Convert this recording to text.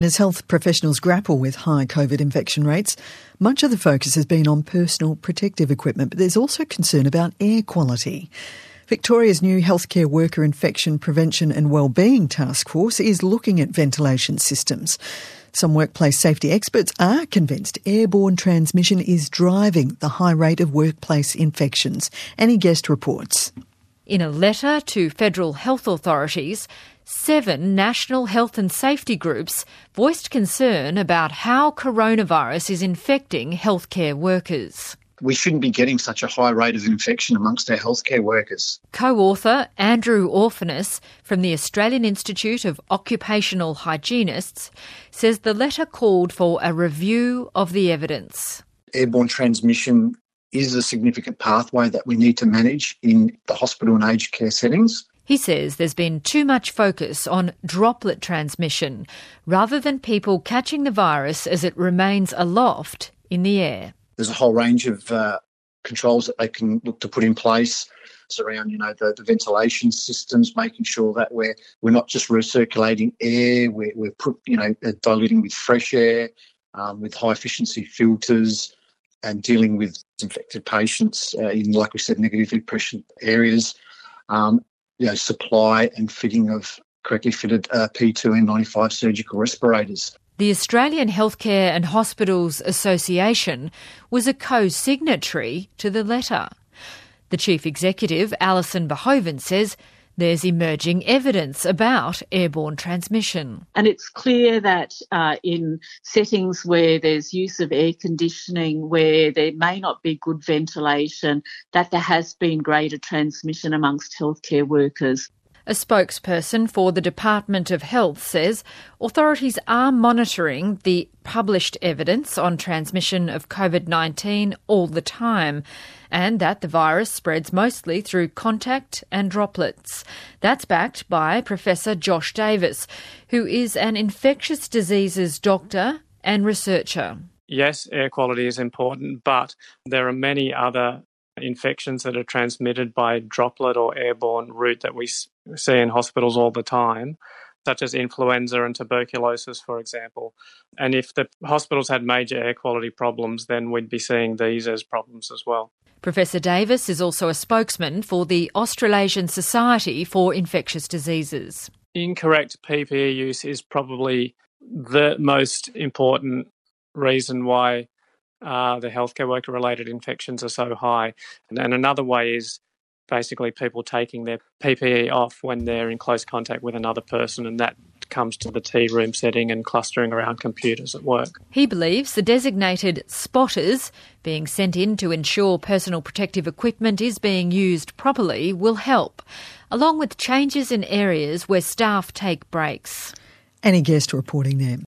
As health professionals grapple with high COVID infection rates, much of the focus has been on personal protective equipment, but there's also concern about air quality. Victoria's new Healthcare Worker Infection Prevention and Wellbeing Task Force is looking at ventilation systems. Some workplace safety experts are convinced airborne transmission is driving the high rate of workplace infections. Annie Guest reports. In a letter to federal health authorities, 7 national health and safety groups voiced concern about how coronavirus is infecting healthcare workers. We shouldn't be getting such a high rate of infection amongst our healthcare workers. Co-author Andrew Orphanus from the Australian Institute of Occupational Hygienists says the letter called for a review of the evidence. Airborne transmission is a significant pathway that we need to manage in the hospital and aged care settings. He says there's been too much focus on droplet transmission rather than people catching the virus as it remains aloft in the air. There's a whole range of controls that they can look to put in place around, the ventilation systems, making sure that we're not just recirculating air, we're diluting with fresh air, with high efficiency filters, and dealing with infected patients in, like we said, negatively pressured areas. Supply and fitting of correctly fitted P2N95 surgical respirators. The Australian Healthcare and Hospitals Association was a co-signatory to the letter. The Chief Executive, Alison Behoven, says there's emerging evidence about airborne transmission. And it's clear that in settings where there's use of air conditioning, where there may not be good ventilation, that there has been greater transmission amongst healthcare workers. A spokesperson for the Department of Health says authorities are monitoring the published evidence on transmission of COVID-19 all the time, and that the virus spreads mostly through contact and droplets. That's backed by Professor Josh Davis, who is an infectious diseases doctor and researcher. Yes, air quality is important, but there are many other infections that are transmitted by droplet or airborne route that we see in hospitals all the time, such as influenza and tuberculosis, for example. And if the hospitals had major air quality problems, then we'd be seeing these as problems as well. Professor Davis is also a spokesman for the Australasian Society for Infectious Diseases. Incorrect PPE use is probably the most important reason why the healthcare worker-related infections are so high. And another way is basically people taking their PPE off when they're in close contact with another person, and that comes to the tea room setting and clustering around computers at work. He believes the designated spotters being sent in to ensure personal protective equipment is being used properly will help, along with changes in areas where staff take breaks. Annie Guest reporting there.